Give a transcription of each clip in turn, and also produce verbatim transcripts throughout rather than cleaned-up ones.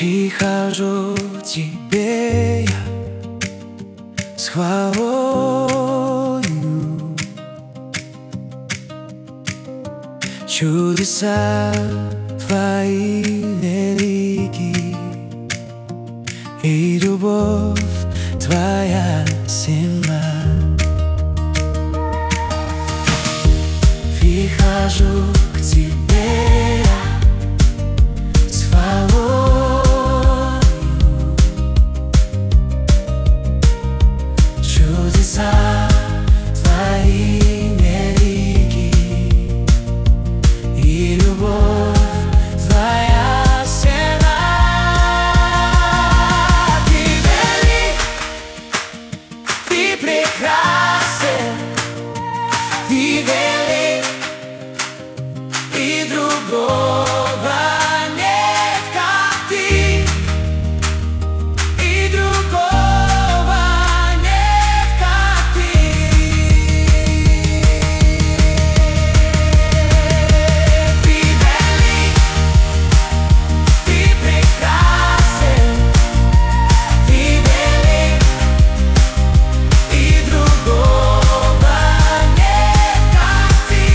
Прихожу к тебе я с хвалою. Чудеса твои велики, и любовь твоя сильна. Прихожу к тебе я с хвалою. Чудеса твои велики, и любовь твоя сильна. Ты велик, ты прекрасен, ты велик, и другого нет, как ты, и другого нет, как ты. Ты велик, ты прекрасен, ты велик, и другого нет, как ты.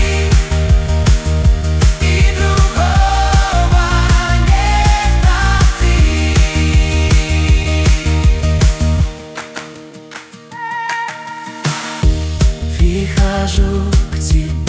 Прихожу к тебе.